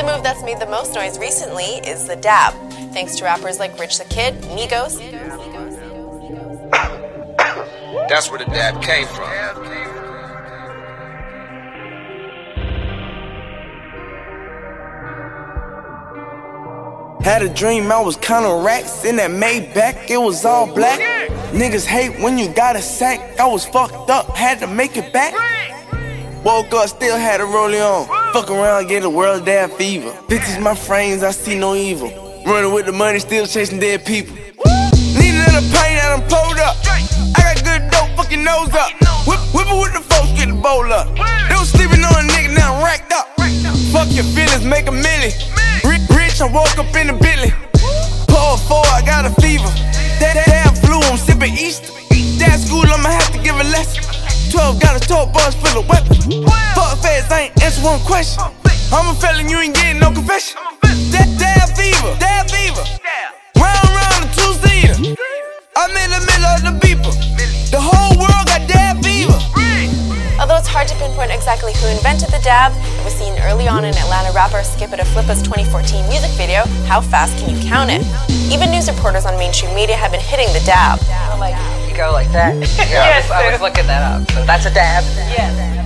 The move that's made the most noise recently is the dab, thanks to rappers like Rich the Kid, Migos. That's where the dab came from. Had a dream I was counting racks in that Maybach, it was all black. Niggas hate when you got a sack. I was fucked up, had to make it back. Woke up, still had a rollie on. Fuck around, get a world dab fever. Bitches my frames, I see no evil. Running with the money, still chasing dead people. Need another paint, I done pulled up. I got good dope, fuck your nose up. Whippin' with the folks, get the bowl up. They was sleeping on a nigga, now I'm racked up. Fuck your feelings, make a milli. Rich, I woke up in the Bentley. Pull 4, I got a fever. Damn flu, I'm sippin' Easter. Dad school, I'ma have to give a lesson. 12 got a tote bus full of weapons. Fuck feds, I ain't answer one question. I'm a felon, you ain't getting no confession. Dab fever, dab fever. Round the two-seater. I'm in the middle of the beeper. The whole world got dab fever. Although it's hard to pinpoint exactly who invented the dab, it was seen early on in Atlanta rapper Skip It or Flippa's 2014 music video, How Fast Can You Count It? Even news reporters on mainstream media have been hitting the dab. Like, you go like that. Yeah, Yes, I was looking that up. So that's a dab. Yeah.